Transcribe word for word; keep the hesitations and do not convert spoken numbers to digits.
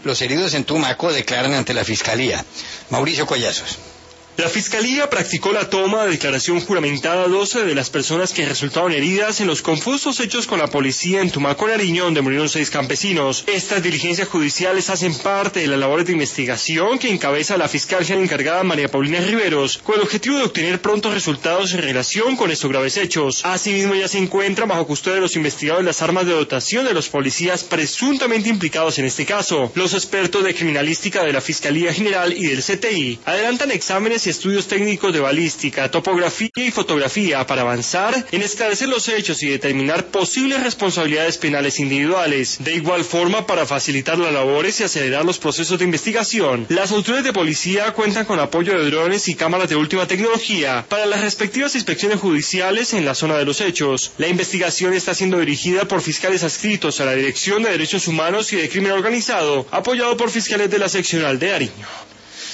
Los heridos en Tumaco declaran ante la Fiscalía. Mauricio Collazos. La Fiscalía practicó la toma de declaración juramentada a doce de las personas que resultaron heridas en los confusos hechos con la policía en Tumaco, Nariño, donde murieron seis campesinos. Estas diligencias judiciales hacen parte de las labores de investigación que encabeza la fiscal general encargada María Paulina Riveros, con el objetivo de obtener prontos resultados en relación con estos graves hechos. Asimismo, ya se encuentran bajo custodia de los investigadores las armas de dotación de los policías presuntamente implicados en este caso. Los expertos de criminalística de la Fiscalía General y del C T I adelantan exámenes y estudios técnicos de balística, topografía y fotografía para avanzar en esclarecer los hechos y determinar posibles responsabilidades penales individuales. De igual forma, para facilitar las labores y acelerar los procesos de investigación, las autoridades de policía cuentan con apoyo de drones y cámaras de última tecnología para las respectivas inspecciones judiciales en la zona de los hechos. La investigación está siendo dirigida por fiscales adscritos a la Dirección de Derechos Humanos y de Crimen Organizado, apoyado por fiscales de la seccional de Nariño.